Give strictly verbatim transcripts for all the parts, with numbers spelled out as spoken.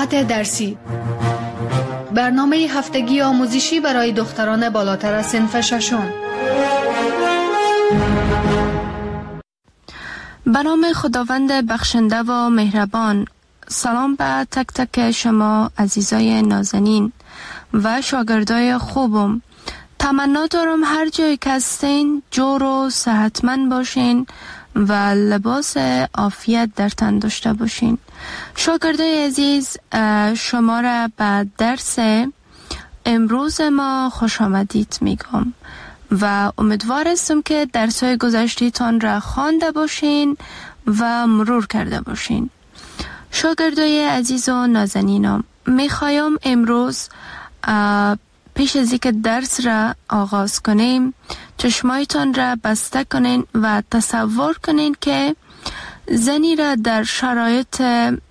ساعت درسی، برنامه هفتگی آموزشی برای دختران بالاتر از صنف ششم. به نام خداوند بخشنده و مهربان. سلام به تک تک شما عزیزای نازنین و شاگردای خوبم. تمنا دارم هر جایی که هستین جور و صحتمند باشین و لباس عافیت در تن داشته باشین. شاگردای عزیز، شما را به درس امروز ما خوش آمدید میگم و امیدوار هستم که درس‌های گذشته‌تان را خوانده باشین و مرور کرده باشین. شاگردای عزیز و نازنینم، میخوایم امروز پیش از اینکه درس را آغاز کنیم چشمایتان را بسته کنین و تصور کنین که زنی را در شرایط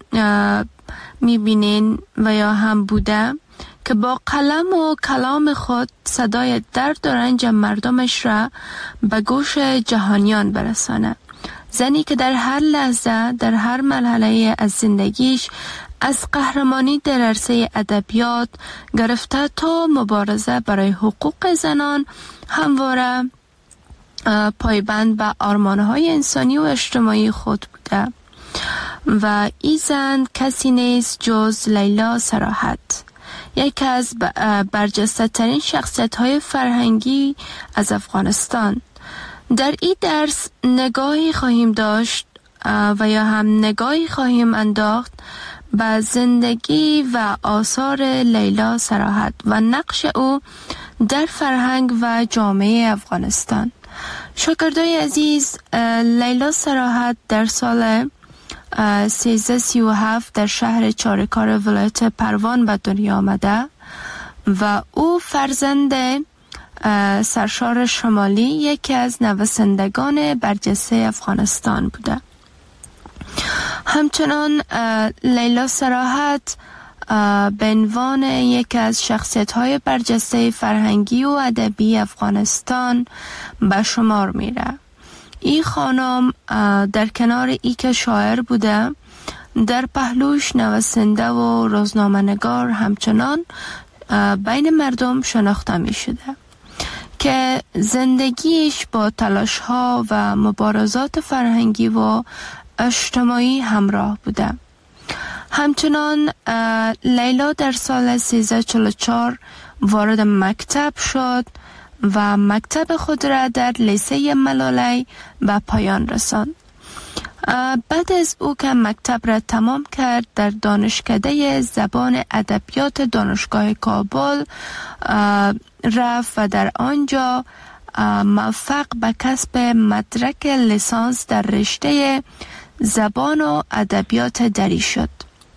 میبینین و یا هم بوده که با قلم و کلام خود صدای درد و رنج مردمش را به گوش جهانیان برسانه. زنی که در هر لحظه در هر مرحله از زندگیش از قهرمانی در عرصه ادبیات گرفته تا مبارزه برای حقوق زنان همواره پایبند به آرمان‌های انسانی و اجتماعی خود بوده و این زن کسی نیست جز لیلا صراحت، یکی از برجسته ترین شخصیت های فرهنگی از افغانستان. در این درس نگاهی خواهیم داشت و یا هم نگاهی خواهیم انداخت به زندگی و آثار لیلا صراحت و نقش او در فرهنگ و جامعه افغانستان. شاگردای عزیز، لیلا صراحت در سال سیزده سی و هفت در شهر چارکار ولایت پروان به دنیا آمده و او فرزند سرشار شمالی یکی از نویسندگان برجسته افغانستان بوده. همچنان لیلا صراحت به عنوان یکی از شخصیت‌های برجسته فرهنگی و ادبی افغانستان به شمار میره. این خانم در کنار ای که شاعر بوده، در پهلوش نویسنده و روزنامه‌نگار همچنان بین مردم شناخته می شده که زندگیش با تلاش‌ها و مبارزات فرهنگی و اجتماعی همراه بوده. همچنان لیلا در سال سیزده چهل و چهار وارد مکتب شد و مکتب خود را در لیسه ملالی به پایان رساند. بعد از او که مکتب را تمام کرد، در دانشکده زبان ادبیات دانشگاه کابل رفت و در آنجا موفق به کسب مدرک لیسانس در رشته زبان و ادبیات دری شد.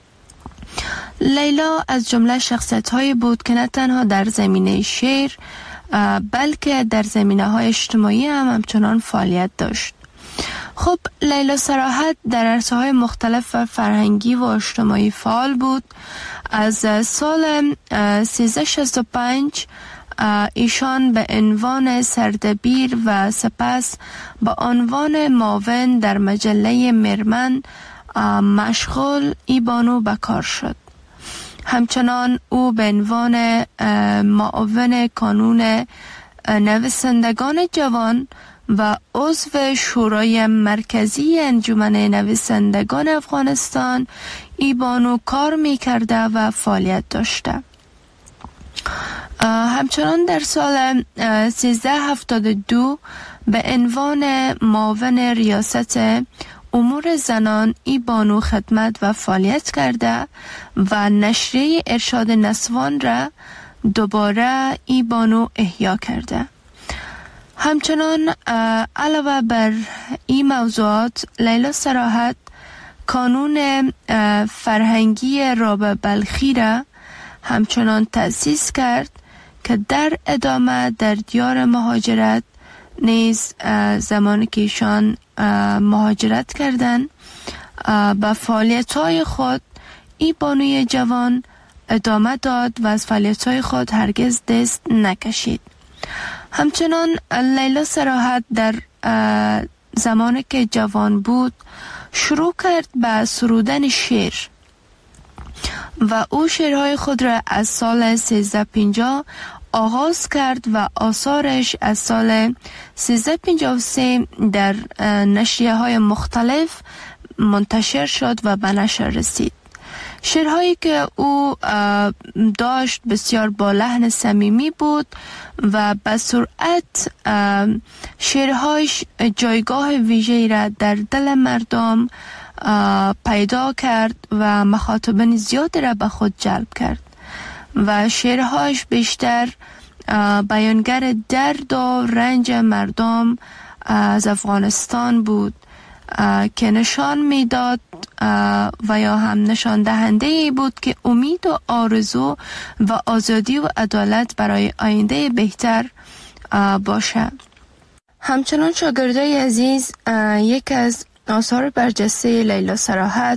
لیلا از جمله شخصیت‌هایی بود که نه تنها در زمینه شعر بلکه در زمینه‌های اجتماعی هم همچنان فعالیت داشت. خب لیلا صراحت در عرصه‌های مختلف فرهنگی و اجتماعی فعال بود. از سال سیزده شصت و پنج ایشان به عنوان سردبیر و سپس به عنوان معاون در مجله مرمن مشغول ای بانو به کار شد. همچنان او به عنوان معاون کانون نویسندگان جوان و عضو شورای مرکزی انجمن نویسندگان افغانستان ای بانو کار می کرده و فعالیت داشته. همچنان در سال سیزده هفتاد و دو به عنوان معاون ریاست امور زنان ای بانو خدمت و فعالیت کرده و نشریه ارشاد نسوان را دوباره ای بانو احیا کرده. همچنان علاوه بر این موضوعات، لیلا صراحت کانون فرهنگی رابعه بلخی را همچنان تأسیس کرد که در ادامه در دیار مهاجرت نیز زمانی که ایشان مهاجرت کردند به فعالیت‌های خود ای بانوی جوان ادامه داد و از فعالیت‌های خود هرگز دست نکشید. همچنان لیلا صراحت در زمانی که جوان بود شروع کرد به سرودن شعر و او شعرهای خود را از سال سیزده و پنجاه آغاز کرد و آثارش از سال سیزده و پنجاه و سه در نشریه های مختلف منتشر شد و به نشر رسید. شعرهایی که او داشت بسیار با لحن صمیمی بود و به سرعت شعرهایش جایگاه ویژه‌ای را در دل مردم پیدا کرد و مخاطبین زیادی را به خود جلب کرد و شعرهایش بیشتر بیانگر درد و رنج مردم از افغانستان بود که نشان میداد و یا هم نشان دهنده ای بود که امید و آرزو و آزادی و عدالت برای آینده بهتر باشه. همچنان شاگردای عزیز، یک از آثار برجسته لیلا صراحت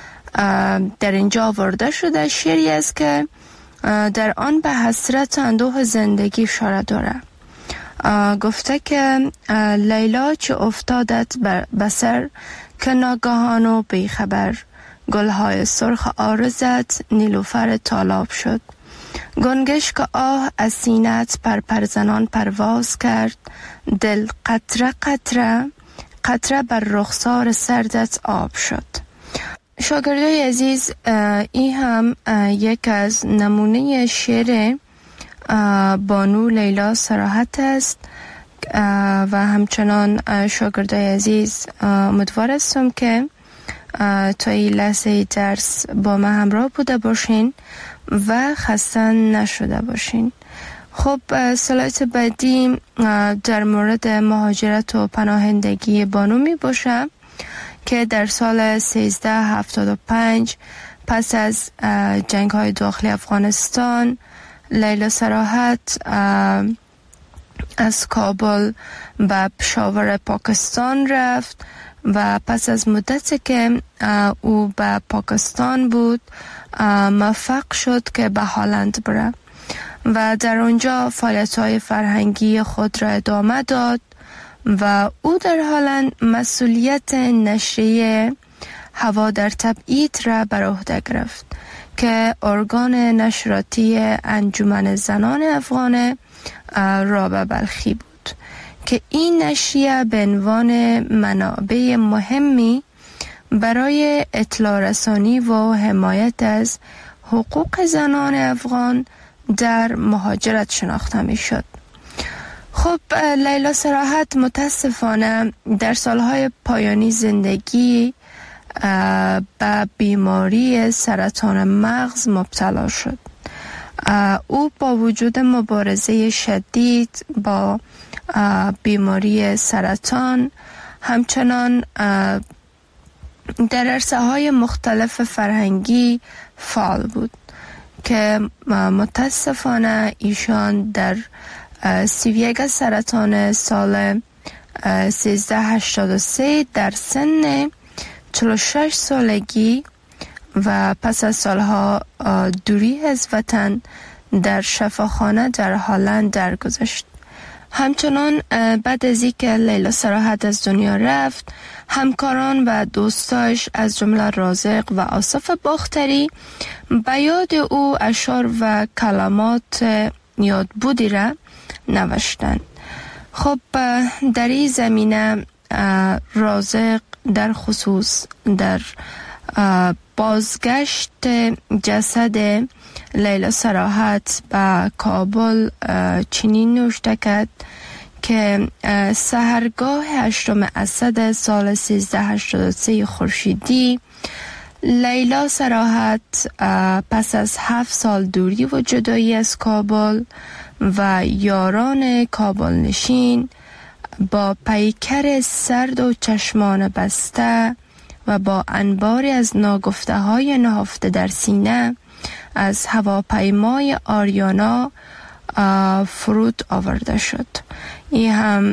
در اینجا آورده شده شعری است که در آن به حسرت و اندوه زندگی اشاره داره. گفته که لیلا چه افتادت بر سر که ناگهان و بیخبر، گلهای سرخ آرزت نیلوفر تالاب شد. گنگش که آه از سینت پر پرزنان پرواز کرد، دل قطره قطره قطره بر رخسار سردت آب شد. شاگردای عزیز، این هم یک از نمونه شعر بانو لیلا صراحت است و همچنان شاگردای عزیز امیدوار هستم که تا این لحظه درس با ما همراه بوده باشین و خسته نشده باشین. خب سلایت بعدی در مورد مهاجرت و پناهندگی بانو می باشه که در سال سیزده هفتاد و پنج پس از جنگ های داخلی افغانستان لیلا صراحت از کابل به پشاور پاکستان رفت و پس از مدتی که او به پاکستان بود موفق شد که به هلند بره و در آنجا فعالیت‌های فرهنگی خود را ادامه داد و او در هلند مسئولیت نشریه هوا در تبعید را بر عهده گرفت که ارگان نشراتی انجمن زنان افغان رابعه بلخی بود که این نشریه به عنوان منابع مهمی برای اطلاع رسانی و حمایت از حقوق زنان افغان در مهاجرت شناخته می شد. خب لیلا صراحت متاسفانه در سالهای پایانی زندگی به بیماری سرطان مغز مبتلا شد. او با وجود مبارزه شدید با بیماری سرطان همچنان در عرصه‌های مختلف فرهنگی فعال بود که متاسفانه ایشان در سی و یک سرطان سال سیزده هشتاد و سه در سن چهل و شش سالگی و پس از سالها دوری از وطن در شفاخانه در هلند درگذشت. همچنان بعد از اینکه لیلا صراحت از دنیا رفت، همکاران و دوستاش از جمله رازق و آصف باختری به یاد او اشعار و کلمات یادبودی را نوشتند. خب در این زمینه رازق در خصوص در بازگشت جسد لیلا صراحت به کابل چنین نوشته کرد که سحرگاه هشتم اسد سال سیزده هشتاد و سه خورشیدی لیلا صراحت پس از هفت سال دوری و جدایی از کابل و یاران کابل نشین با پیکر سرد و چشمان بسته و با انباری از ناگفته های نهفته در سینه از هواپیمای آریانا فرود آورده شد. این هم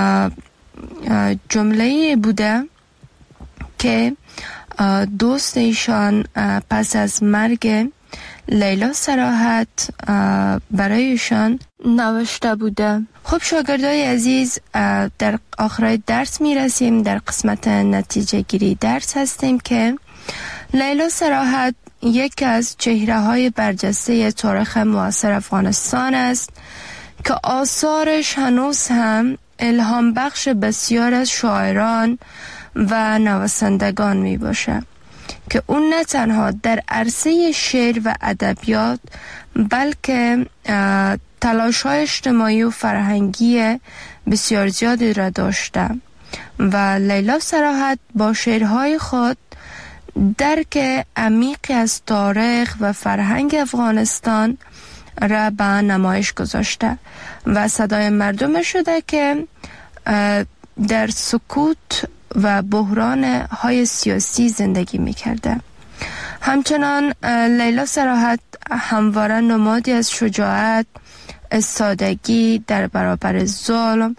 جمله بوده که دوست ایشان پس از مرگ لیلا صراحت برایشان نوشته بوده. خب شاگردای عزیز، در آخر درس می رسیم. در قسمت نتیجه گیری درس هستیم که لیلا صراحت یکی از چهره های برجسته تاریخ معاصر افغانستان است که آثارش هنوز هم الهام بخش بسیار از شاعران و نویسندگان می باشه که اون نه تنها در عرصه شعر و ادبیات بلکه تلاش‌های اجتماعی و فرهنگی بسیار زیادی را داشته و لیلا صراحت با شعرهای خود درک عمیقی از تاریخ و فرهنگ افغانستان را به نمایش گذاشته و صدای مردم شده که در سکوت و بحران های سیاسی زندگی می کرده. همچنان لیلا صراحت همواره نمادی از شجاعت، استادگی در برابر ظلم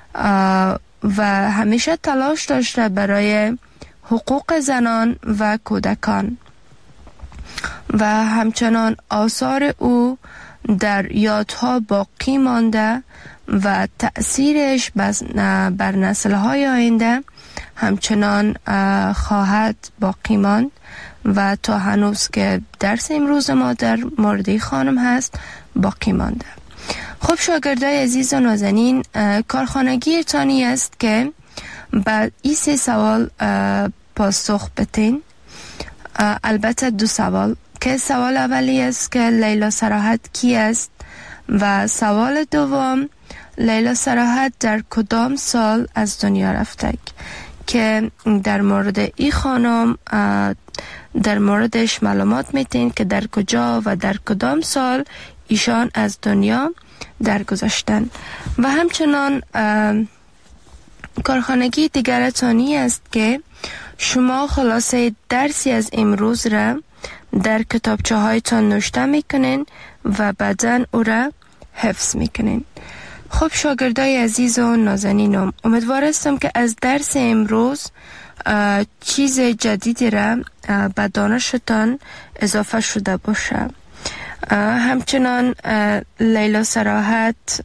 و همیشه تلاش داشته برای حقوق زنان و کودکان و همچنان آثار او در یادها باقی مانده و تأثیرش بر نسل‌های آینده همچنان خواهد باقی ماند و تا هنوز که درس امروز ما در مورد خانم هست باقی مانده. خب شاگردای عزیز و نازنین، کارخانگی تانی است که بعد این سه سوال پاسخ بتین. البته دو سوال که سوال اولی است که لیلا صراحت کی است و سوال دوم لیلا صراحت در کدام سال از دنیا رفته که در مورد این خانم در موردش معلومات میتین که در کجا و در کدام سال ایشان از دنیا درگذشتن. و همچنان کارخانگی دیگر تانی است که شما خلاصه درسی از امروز را در کتابچه هایتان نوشته میکنین و بعداً او را حفظ میکنین. خب شاگردای عزیز و نازنینم، امیدوار هستم که از درس امروز چیز جدیدی را به دانشتان اضافه شده باشه. همچنان لیلا صراحت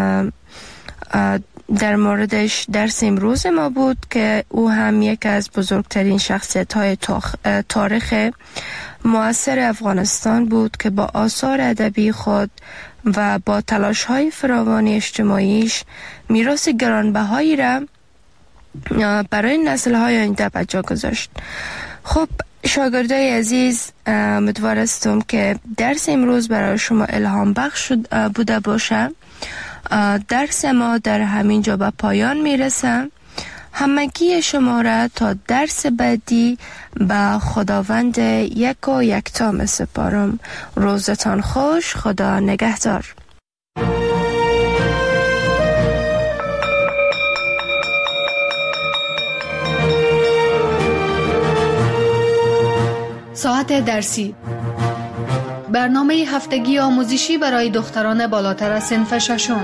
در موردش درس امروز ما بود که او هم یک از بزرگترین شخصیت های تاریخ معاصر افغانستان بود که با آثار ادبی خود و با تلاش های فراوان اجتماعیش میراث گرانبهایی را برای نسل های آینده به جا گذاشت. خب شاگردای عزیز، امیدوار هستم که درس امروز برای شما الهام بخش بوده باشه. درس ما در همین جا به پایان میرسه. همگی شما را تا درس بعدی به خداوند یک و یکتا می سپارم. روزتان خوش. خدا نگهدار. ساعت درسی، برنامه هفتگی آموزشی برای دختران بالاتر از صنف ششم.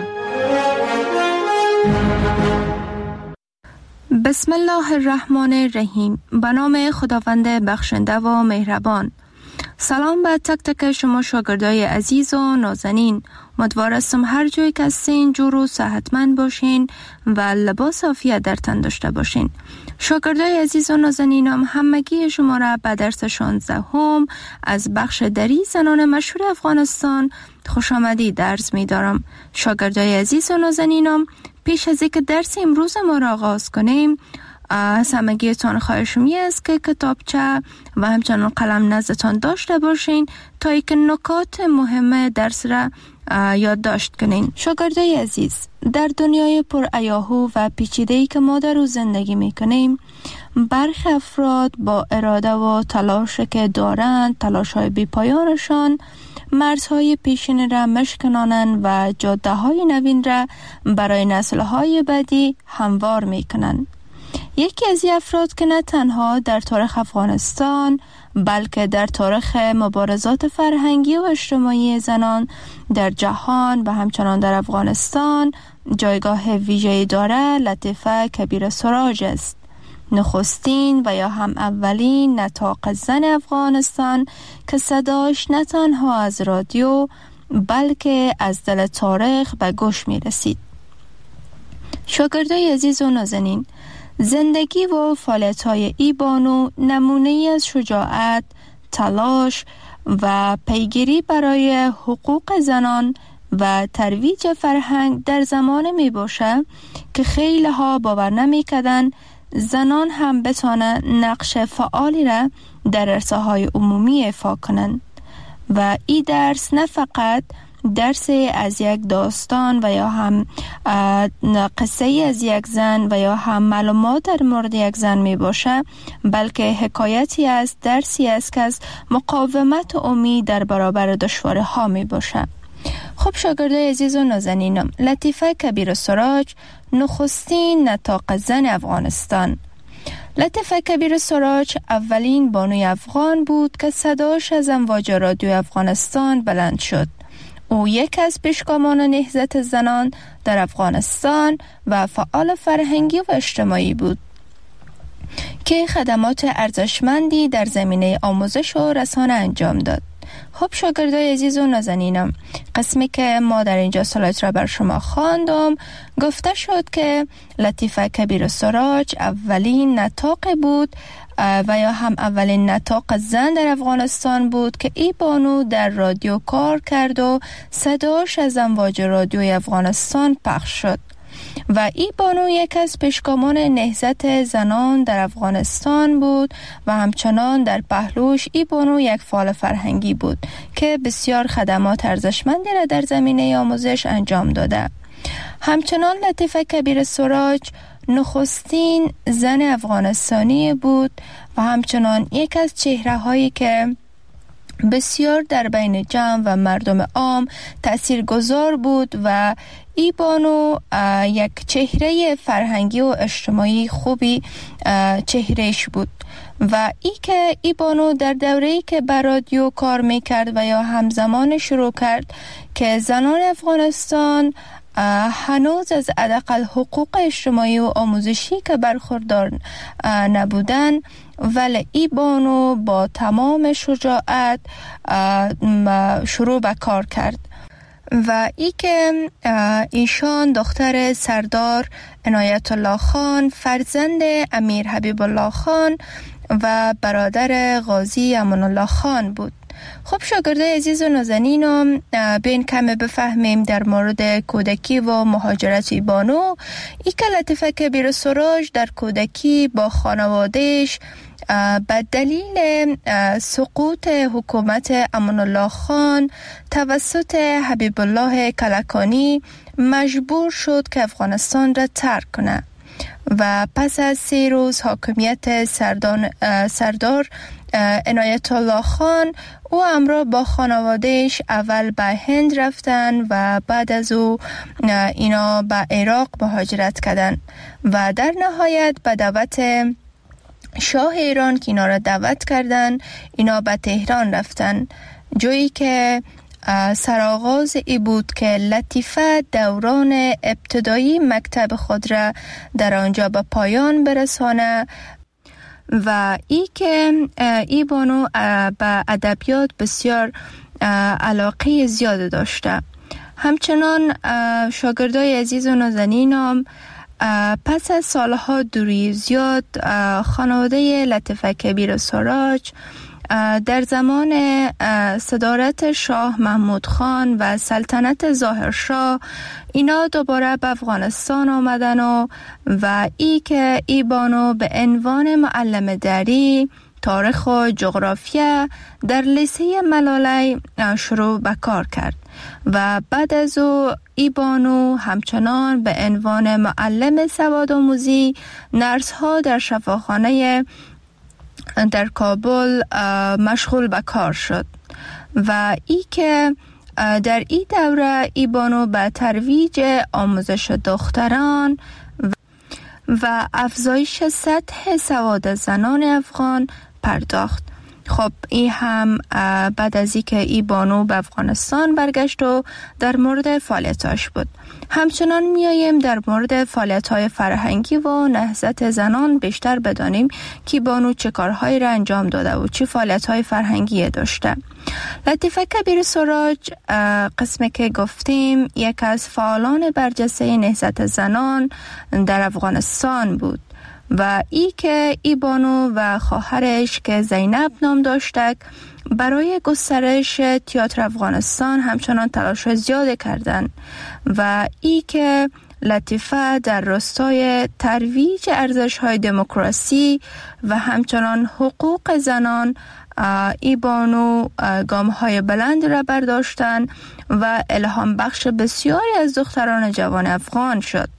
بسم الله الرحمن الرحیم. به نام خداوند بخشنده و مهربان. سلام به تک تک شما شاگردای عزیز و نازنین. امیدوار هستم هر جایی که هستین جور و صحتمند باشین و لباس عافیت در تن داشته باشین. شاگردای عزیز و نازنینم، همگی شما را به درس شانزدهم از بخش دری زنان مشهور افغانستان خوش آمدید درس می دارم. شاگردای عزیز و نازنینم، پیش از اینکه درس امروز ما را آغاز کنیم، از همگیتان خواهش می است که کتابچه و همچنان قلم نزدتان داشته باشین تا اینکه نکات مهم درس را یادداشت کنین. شاگردای عزیز، در دنیای پر هیاهو و پیچیده‌ای که ما در او زندگی می کنیم، برخی افراد با اراده و تلاش که دارند، تلاش‌های بی‌پایانشان مرزهای پیشین را مشکنانند و جاده‌های نوین را برای نسل‌های بعدی هموار می‌کنند. یکی از این افراد که نه تنها در تاریخ افغانستان بلکه در تاریخ مبارزات فرهنگی و اجتماعی زنان در جهان و همچنان در افغانستان جایگاه ویژه‌ای دارد، لطیفه کبیر سراج است. نخستین و یا هم اولین نطاق زن افغانستان که صداش نه تنها از رادیو بلکه از دل تاریخ به گوش می رسید. شاگردای عزیز و نازنین، زندگی و فعالیت‌های ای بانو نمونه‌ای از شجاعت، تلاش و پیگیری برای حقوق زنان و ترویج فرهنگ در زمان می باشه که خیلی ها باور نمی کدن زنان هم بتانه نقش فعالی را در عرصه های عمومی ایفا کنند و این درس نه فقط درس از یک داستان و یا هم قصه از یک زن و یا هم معلومات در مورد یک زن می باشه، بلکه حکایتی است، درسی است که از مقاومت و امید در برابر دشواری ها می باشه. خب شاگردای عزیز و نازنینم، لطیفه کبیر سراج نخستین نطاق زن افغانستان. لطیفه کبیر سراج اولین بانوی افغان بود که صداش از امواج رادیو افغانستان بلند شد. او یک از پیشگامان نهضت زنان در افغانستان و فعال فرهنگی و اجتماعی بود که خدمات ارزشمندی در زمینه آموزش و رسانه انجام داد. خب شاگردای عزیز و نازنینم، قسمی که ما در اینجا سلایت را بر شما خواندم گفته شد که لطیفه کبیر سراج اولین نطاق بود و یا هم اولین نطاق زن در افغانستان بود که ای بانو در رادیو کار کرد و صداش از امواج رادیوی افغانستان پخش شد و ای بانو یک از پیشگامان نهضت زنان در افغانستان بود و همچنان در پهلوش ای بانو یک فعال فرهنگی بود که بسیار خدمات ارزشمندی را در زمینه آموزش انجام داده. همچنان لطیفه کبیر سراج نخستین زن افغانستانی بود و همچنان یک از چهره هایی که بسیار در بین جمع و مردم عام تأثیر گذار بود و ای بانو یک چهره فرهنگی و اجتماعی خوبی چهرهش بود و ای که ای بانو در دوره‌ای که بر رادیو کار میکرد و یا همزمان شروع کرد که زنان افغانستان هنوز از حداقل حقوق اجتماعی و آموزشی که برخوردار نبودن، ولی ای بانو با تمام شجاعت شروع به کار کرد و ای که ایشان دختر سردار عنایت الله خان، فرزند امیر حبیب الله خان و برادر غازی امان الله خان بود. خب شاگردای عزیز و نازنینم، بین کمی بفهمیم در مورد کودکی و مهاجرت ای بانو. ای که لطیفه کبیر سراج در کودکی با خانوادهش به دلیل سقوط حکومت امان الله خان توسط حبیب الله کلکانی مجبور شد که افغانستان را ترک کنه و پس از سه روز حاکمیت سردان سردار عنایت الله خان او همراه با خانوادهش اول به هند رفتن و بعد از او اینا به عراق مهاجرت کردن و در نهایت به دعوت شاه ایران که اینا را دعوت کردن اینا به تهران رفتن، جایی که سرآغاز ای بود که لطیفه دوران ابتدایی مکتب خود را در آنجا به پایان برسانه و ای که ای بانو به ادبیات بسیار علاقه زیاد داشته. همچنان شاگردای عزیز و نازنینم، پس از سالها دوری زیاد خانواده لطیفه کبیر سراج در زمان صدارت شاه محمود خان و سلطنت ظاهرشاه اینا دوباره به افغانستان آمدن و و ای که ای بانو به عنوان معلم دری تاریخ و جغرافیا در لیسه ملاله شروع به کار کرد و بعد از او ای بانو همچنان به عنوان معلم سوادآموزی نرس ها در شفاخانه در کابل مشغول به کار شد و ای که در این دوره ای بانو به ترویج آموزش دختران و افزایش سطح سواد زنان افغان پرداخت. خب این هم بعد از اینکه ای بانو به افغانستان برگشت و در مورد فعالیتاش بود. همچنان میاییم در مورد فعالیت‌های فرهنگی و نهضت زنان بیشتر بدانیم که بانو چه کارهایی را انجام داده و چه فعالیت‌های فرهنگی داشته. لطیفه کبیر سراج قسمی که گفتیم یک از فعالان برجسته نهضت زنان در افغانستان بود و ای که ای بانو و خواهرش که زینب نام داشتک برای گسترش تئاتر افغانستان همچنان تلاش زیاده کردند و ای که لطیفه در راستای ترویج ارزش‌های دموکراسی و همچنان حقوق زنان ای بانو گام‌های بلند را برداشتند و الهام بخش بسیاری از دختران جوان افغان شد.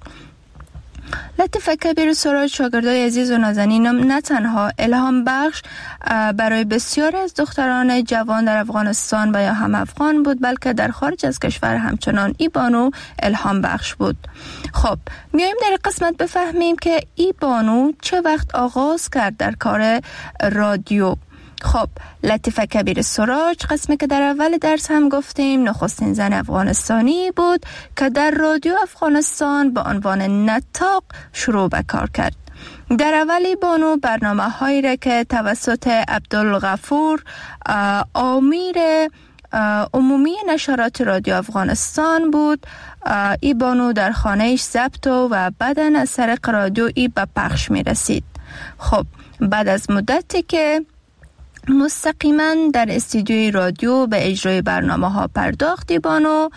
لطیفه کبیر سراج شاگردای عزیز و نازنینم نه تنها الهام بخش برای بسیاری از دختران جوان در افغانستان و یا هم افغان بود، بلکه در خارج از کشور همچنان ای بانو الهام بخش بود. خب میایم در قسمت بفهمیم که ای بانو چه وقت آغاز کرد در کار رادیو. خب لطیفه کبیر سراج، قسمی که در اول درس هم گفتیم، نخستین زن افغانستانی بود که در رادیو افغانستان به عنوان نطاق شروع به کار کرد. در اولی بانو برنامه هایی را که توسط عبدالغفور آمیر عمومی نشرات رادیو افغانستان بود، ای بانو در خانهش ضبط و بعداً از طریق رادیو ای به پخش می رسید. خب بعد از مدتی که مستقیما در استودیوی رادیو به اجرای برنامه ها پرداختی، بانو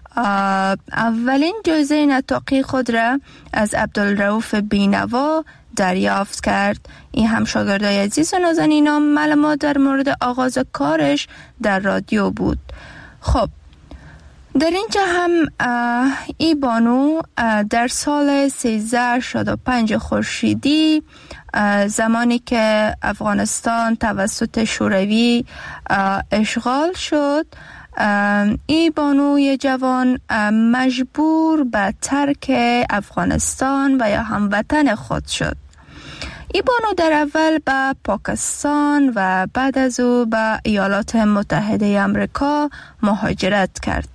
اولین جایزه نطاقی خود را از عبدالرؤوف بینوا دریافت کرد. این هم شاگردای عزیز و نازنینم معلومات در مورد آغاز کارش در رادیو بود. خب در اینجا هم ای بانو در سال سیزده شصت و پنج خورشیدی، زمانی که افغانستان توسط شوروی اشغال شد، ای بانوی جوان مجبور به ترک افغانستان و یا هموطن خود شد. ای بانو در اول به پاکستان و بعد از او به ایالات متحده آمریکا مهاجرت کرد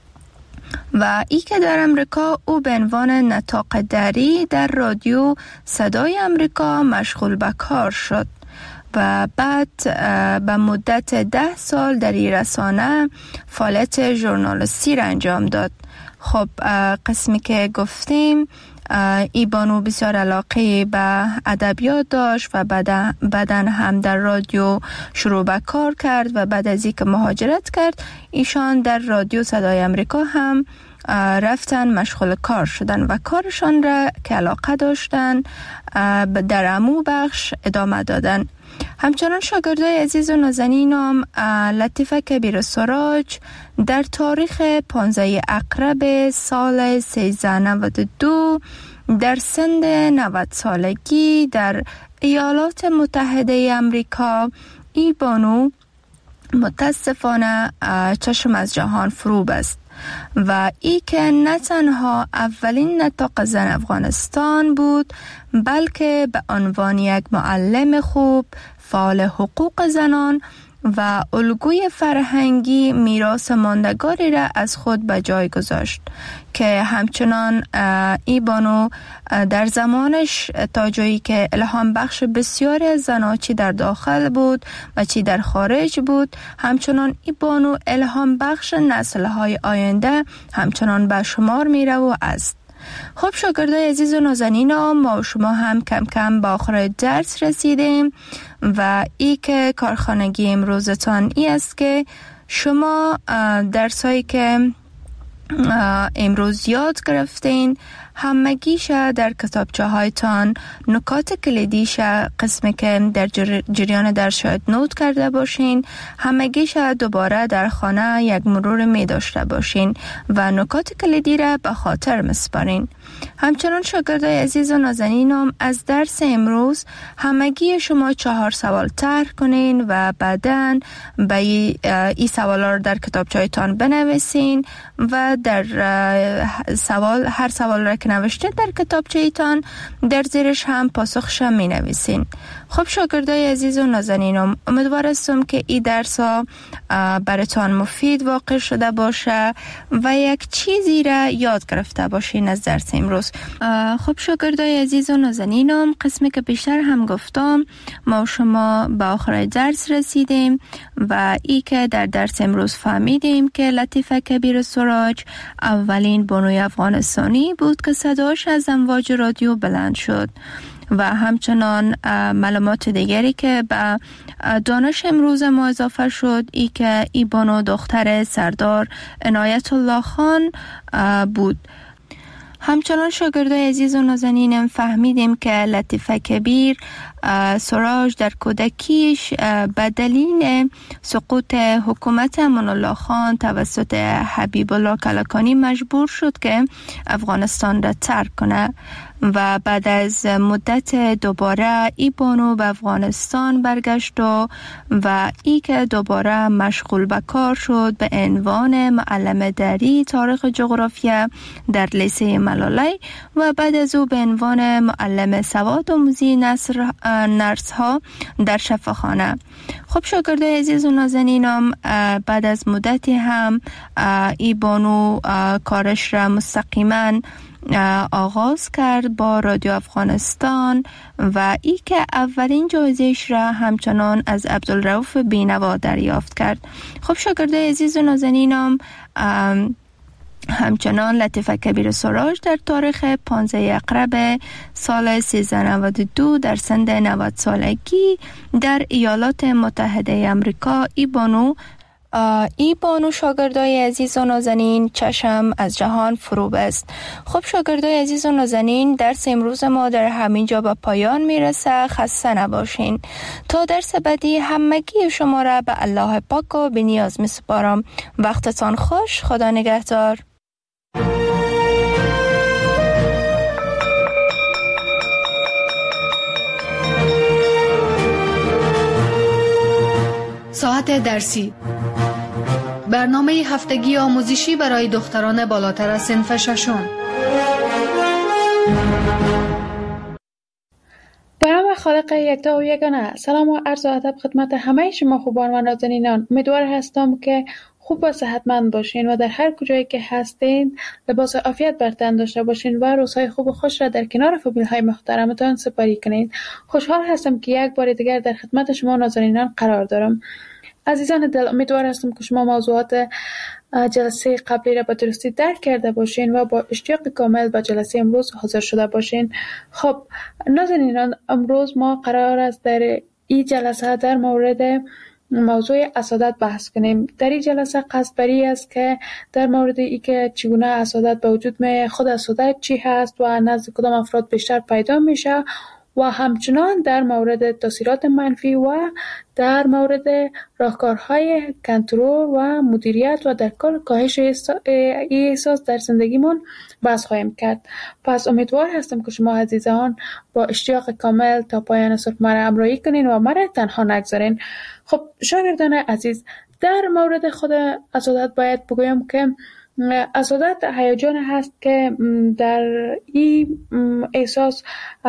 و ای که در امریکا او به عنوان نطاق دری در رادیو صدای امریکا مشغول به کار شد و بعد به مدت ده سال در این رسانه فعالیت ژورنالیستی را انجام داد. خب قسمی که گفتیم، ای بانو بسیار علاقه به ادبیات داشت و بعداً هم در رادیو شروع به کار کرد و بعد از اینکه مهاجرت کرد، ایشان در رادیو صدای امریکا هم رفتن مشغول کار شدن و کارشان را که علاقه داشتن در امو بخش ادامه دادن. همچنان شاگردای عزیز و نازنینم لطیفه کبیر سراج در تاریخ پانزده اقرب سال سیزده نود و دو در سن نود سالگی در ایالات متحده آمریکا، ای بانو متاسفانه چشم از جهان فرو بست و ای که نه تنها اولین نطاق زن افغانستان بود، بلکه به عنوان یک معلم خوب، فعال حقوق زنان و الگوی فرهنگی میراث ماندگاری را از خود به جای گذاشت که همچنان ای بانو در زمانش تا جایی که الهام بخش بسیاری از زنان چی در داخل بود و چی در خارج بود، همچنان ای بانو الهام بخش نسل‌های آینده همچنان به شمار میره و است. خب شاگردای عزیز و نازنینم، ما و شما هم کم کم به آخر درس رسیدیم و ای که کارخانگی امروزتان ای است که شما درسایی که امروز یاد گرفتین همگیش در کتابچه هایتان نکات کلیدیش قسمی که در جریان در شاید نوت کرده باشین، همگیش دوباره در خانه یک مرور می داشته باشین و نکات کلیدی را به خاطر مسپارین. همچنان شاگردای عزیز و نازنینم، از درس امروز همگی شما چهار سوال طرح کنین و بعداً به این سوالا رو در کتابچه‌تان بنویسین و در سوال هر سوال را که نوشته در کتابچه‌تان در زیرش هم پاسخش می نویسین. خب شاگردای عزیز و نازنینم، امیدوارم که این درس ها براتان مفید واقع شده باشه و یک چیزی را یاد گرفته باشین از درس امروز. خب شاگردای عزیز و نازنینم، قسمی که بیشتر هم گفتم، ما و شما به آخر درس رسیدیم و ای که در درس امروز فهمیدیم که لطیفه کبیر سراج اولین بانوی افغانستانی بود که صداش از امواج رادیو بلند شد و همچنان معلومات دیگری که به دانش امروز ما اضافه شد ای که ای بانو دختر سردار عنایت الله خان بود. همچنان شاگردای عزیز و نازنینم فهمیدیم که لطیفه کبیر سراج در کودکیش به دلیل سقوط حکومت امان الله خان توسط حبیب الله کلکانی مجبور شد که افغانستان را ترک کنه و بعد از مدت دوباره ای بانو به افغانستان برگشت و و ای که دوباره مشغول به کار شد به عنوان معلم دری تاریخ جغرافیا در لیسه ملالی و بعد از او به عنوان معلم سواد آموزی نصر نرس ها در شفاخانه. خب شاگردای عزیز و نازنینم بعد از مدتی هم ای بانو کارش را مستقیما آغاز کرد با رادیو افغانستان و ای که اولین جایزه‌اش را همچنان از عبدالرؤوف بینوا دریافت کرد. خب شاگردای عزیز و نازنینم همچنان لطیفه کبیر سراج در تاریخ پانزده اقرب سال سیزده نود و دو در سن نود سالگی در ایالات متحده امریکا ای بانو ای بانو شاگردای عزیز و نازنین چشم از جهان فرو بست. خب شاگردای عزیز و نازنین درس امروز ما در همین جا به پایان میرسه. خسته نباشین. تا درس بعدی همگی شما را به الله پاک و به نیاز میسپارم. وقتتان خوش. خدا نگهدار. ساعت درسی برنامه هفتگی آموزشی برای دختران بالاتر از صنف ششم. به نام خالق یکتا و یگانه. سلام و عرض و ادب خدمت همه شما خوبان و نازنینان. امیدوار هستم که خوب و صحتمند باشین و در هر کجایی که هستین لباس عافیت بر تن داشته باشین و روزهای خوب و خوش را در کنار فامیل‌های محترمتان سپری کنید. خوشحال هستم که یک بار دیگر در خدمت شما نازنینان قرار دارم. عزیزان دل، امیدوار هستم که شما موضوعات جلسه قبلی را به درستی درک کرده باشین و با اشتیاق کامل به جلسه امروز حاضر شده باشین. خب نازنینان، امروز ما قرار است در این جلسه در مورد موضوع حسادت بحث کنیم. در این جلسه قصد بری است که در مورد ای که چگونه حسادت به وجود میاد، خود حسادت چی هست و نزد کدام افراد بیشتر پیدا میشه و همچنان در مورد تاثیرات منفی و در مورد راهکارهای کنترل و مدیریت و در کل کاهش این احساس در زندگیمون بحث خواهیم کرد. پس امیدوار هستم که شما عزیزان با اشتیاق کامل تا پایان صبح مرا همراهی کنین و مرا تنها نگذارین. خب شاگردان عزیز، در مورد خود حسادت باید بگویم که حسادت هیجان هست که در این احساس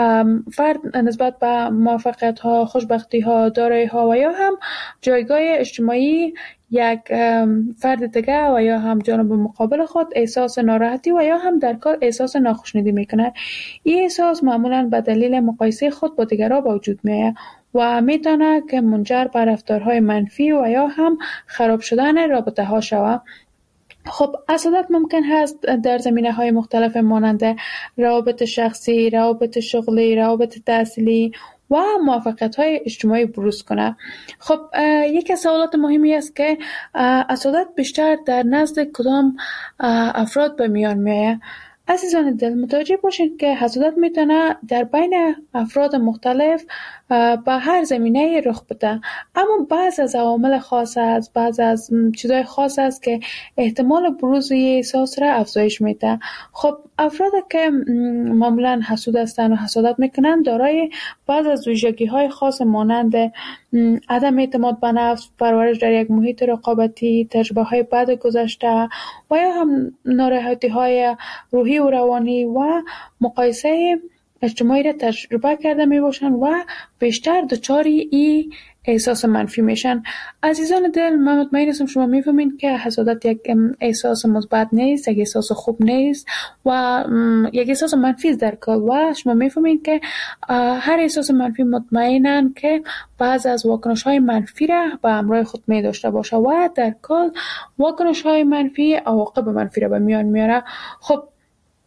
فرد نسبت به موفقیت ها، خوشبختی ها، دارایی ها و یا هم جایگاه اجتماعی یک فرد دیگه و یا هم جانب مقابل خود احساس ناراحتی و یا هم در کار احساس ناخوشنودی میکنه. این احساس معمولا به دلیل مقایسه خود با دیگران به وجود میاد و میتونه که منجر به رفتارهای منفی و یا هم خراب شدن رابطه ها شود. خب حسادت ممکن هست در زمینه‌های مختلف مانند روابط شخصی، روابط شغلی، روابط تحصیلی و موفقیت‌های اجتماعی بروز کنه. خب یکی از سوالات مهمی است که حسادت بیشتر در نزد کدام افراد به میان میاد. عزیزان دل، متوجه باشید که حسادت میتونه در بین افراد مختلف به هر زمینه رخ بده، اما بعض از عوامل خاص است، بعض از چیزای خاص است که احتمال بروز این احساس را افزایش میده. خب افراد که معمولا حسود هستند و حسادت میکنند دارای بعض از ویژگی‌های خاص مانند عدم اعتماد به نفس، پرورش در یک محیط رقابتی، تجربه‌های بد گذشته و یا هم ناراحتی‌های روحی و روانی و مقایسه اجتماعی را تجربه کرده می باشند و بیشتر دچاری این احساس منفی میشن. عزیزان دل، من مطمئن هستم شما میفهمین که حسادت یک احساس مثبت نیست، یک احساس خوب نیست و یک احساس منفی است در کل و شما میفهمین که هر احساس منفی مطمئنن که بعض از واکنش های منفی را به همراه خود می داشته باشه و در کل واکنش های منفی عواقب منفی را به میان میاره. خب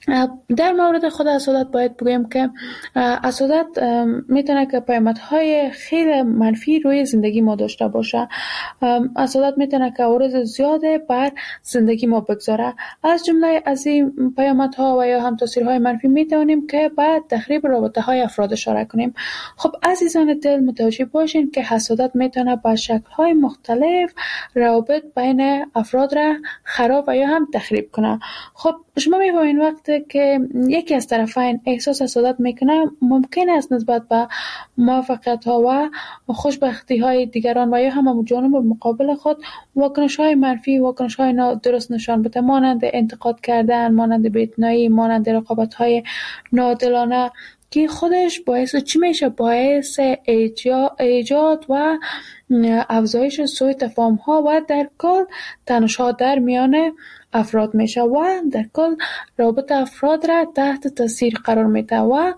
در مورد خود حسادت باید بگویم که حسادت میتونه که پیامدهای خیلی منفی روی زندگی ما داشته باشه. حسادت میتونه که عوارض زیاده بر زندگی ما بگذاره. از جمله از این پیامدها و یا هم تاثیرهای منفی میتونیم که بعد تخریب رابطه های افراد اشاره کنیم. خب عزیزان دل متوجه باشین که حسادت میتونه با شکل‌های مختلف روابط بین افراد را خراب و یا هم تخریب کنه. خب شما می‌بینید وقتی که یکی از طرفین احساس حسادت میکنه، ممکن است نسبت به موفقیت‌ها و خوشبختی‌های دیگران و یا هم جانب مقابل خود واکنش‌های منفی، واکنش‌های نادرست نشان بده، مانند انتقاد کردن، مانند بی‌اعتنایی، مانند رقابت‌های ناعادلانه که خودش باعث چی میشه؟ باعث ایجاد و افزایش سوء تفاهم‌ها و در کل تنش‌ها در میان افراد میشه و در کل رابطه افراد را تحت تاثیر قرار میده و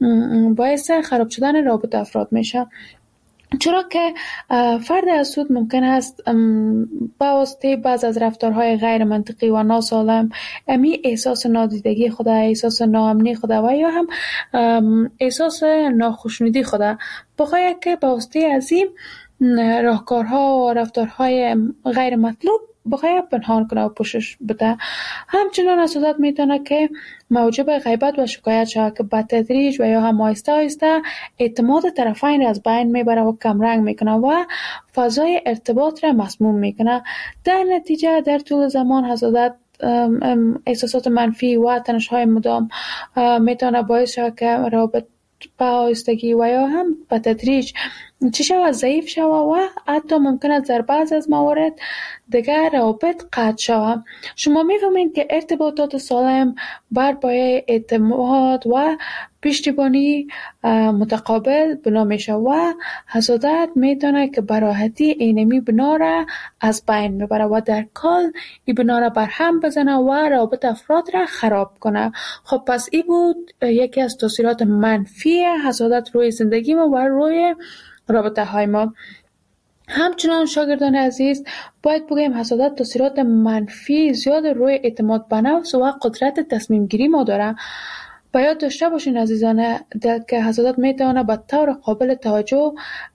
باعث خراب شدن رابطه افراد میشه. چرا که فرد حسود ممکن است با واسطه بعض از رفتارهای غیر منطقی و ناسالم امی احساس نادیدگی خود، احساس ناامنی خود و یا هم احساس ناخوشنودی خود بخواهد که با واسطه از این راهکارها و رفتارهای غیر مطلوب بخواهد پنهان کنه و پوشش بده. همچنان حسادت میتونه که موجب غیبت و شکایت شود که به تدریج و یا هم آهسته آهسته اعتماد طرفین را از بین میبره و کمرنگ میکنه و فضای ارتباط را مسموم میکنه. در نتیجه در طول زمان حسادت احساسات منفی و تنش‌های مدام میتونه باعث شود که روابط به آهستگی و یا هم به تدریج چی شود؟ ضعیف شود و حتی ممکن است در بعض از موارد دیگر روابط قطع شود. شما می‌فهمید که ارتباطات سالم بر پایه اعتماد و پشتیبانی متقابل بنا میشه و حسادت میتونه که به راحتی اینمی بنا را از بین میبره و در کل این بنا را برهم بزنه و روابط افراد را خراب کنه. خب پس این بود یکی از تاثیرات منفی حسادت روی زندگی ما و روی رابطه های ما. همچنان شاگردان عزیز باید بگویم حسادت تاثیرات منفی زیاد روی اعتماد به نفس و قدرت تصمیم گیری ما داره. باید داشته باشین عزیزان که حسادت میتونه به طور قابل توجه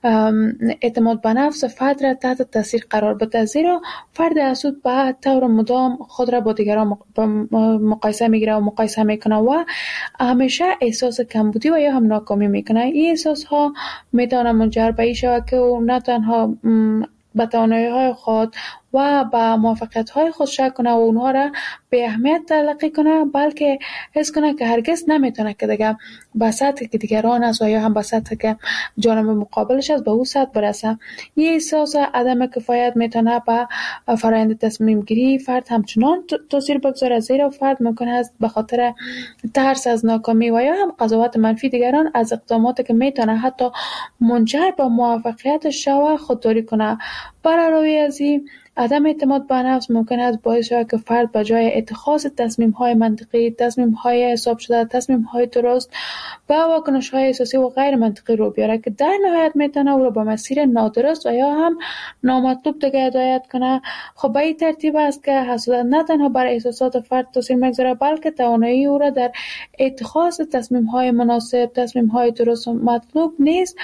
اعتماد به نفس فرد را تحت تاثیر قرار بده، زیرا فرد حسود به طور مدام خود را با دیگران مقایسه میگیره و مقایسه میکنه و همیشه احساس کمبودی و یا هم ناکامی میکنه. این احساس ها میتونه منجر به این شود که او نه تنها به توانایی‌های خود و به موفقیت‌های خود شک کنه و اونها را به اهمیت تلقی کنه، بلکه حس کنه که هرگز نمیتونه که دیگه به سطحی که دیگران است و یا هم به سطحی که جانب مقابلش است به او سطح برسه. این احساس عدم کفایت میتونه به فرآیند تصمیم گیری فرد همچنان تاثیر بگذاره، زیرا فرد ممکن است به خاطر ترس از ناکامی و یا هم قضاوت منفی دیگران از اقداماتی که میتونه حتی منجر به موفقیتش شود خودداری کنه. برای از این عدم اعتماد به نفس ممکن است باعث شود که فرد به جای اتخاذ تصمیم‌های منطقی، تصمیم‌های حساب شده، تصمیم‌های درست به واکنش‌های احساسی و غیر منطقی رو بیاره که در نهایت میتونه او را به مسیر نادرست و یا هم نامطلوب دیگه هدایت کنه. خب به این ترتیب است که حسادت نه تنها بر احساسات فرد تاثیر میگذاره، بلکه توانایی او را در اتخاذ تصمیم‌های مناسب، تصمیم‌های درست و مطلوب نیست